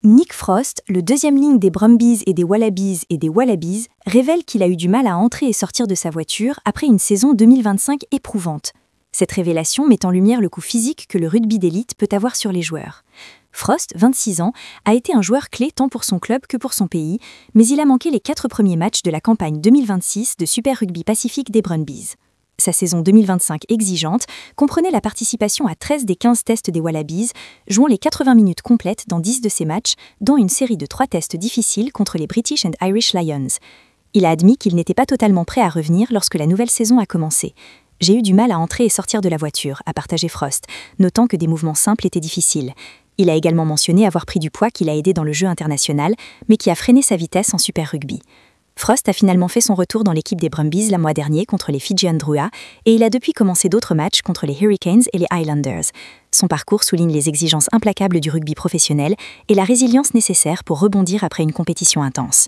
Nick Frost, le deuxième ligne des Brumbies et des Wallabies, révèle qu'il a eu du mal à entrer et sortir de sa voiture après une saison 2025 éprouvante. Cette révélation met en lumière le coup physique que le rugby d'élite peut avoir sur les joueurs. Frost, 26 ans, a été un joueur clé tant pour son club que pour son pays, mais il a manqué les 4 premiers matchs de la campagne 2026 de Super Rugby Pacifique des Brumbies. Sa saison 2025 exigeante comprenait la participation à 13 des 15 tests des Wallabies, jouant les 80 minutes complètes dans 10 de ces matchs, dont une série de 3 tests difficiles contre les British and Irish Lions. Il a admis qu'il n'était pas totalement prêt à revenir lorsque la nouvelle saison a commencé. « J'ai eu du mal à entrer et sortir de la voiture », a partagé Frost, notant que des mouvements simples étaient difficiles. Il a également mentionné avoir pris du poids qui l'a aidé dans le jeu international, mais qui a freiné sa vitesse en Super Rugby. Frost a finalement fait son retour dans l'équipe des Brumbies le mois dernier contre les Fijian Drua et il a depuis commencé d'autres matchs contre les Hurricanes et les Highlanders. Son parcours souligne les exigences implacables du rugby professionnel et la résilience nécessaire pour rebondir après une compétition intense.